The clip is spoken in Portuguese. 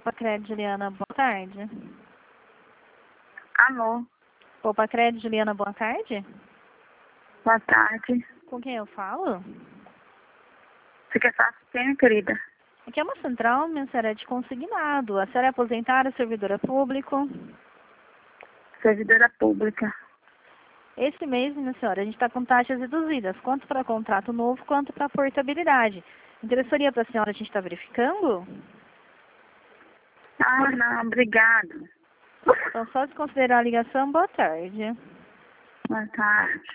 Crédito, Juliana, boa tarde. Alô, Poupa Crédito, Juliana, boa tarde. boa tarde. Com quem eu falo? Você quer falar com quem, querida? Aqui é uma central, minha senhora, é de consignado. A senhora é aposentada, servidora público. Servidora pública. Esse mês, minha senhora, a gente está com taxas reduzidas, quanto para contrato novo, quanto para portabilidade. Interessaria para a senhora a gente estar verificando? Ah, não, obrigado. Então, só desconsiderar a ligação, boa tarde. Boa tarde.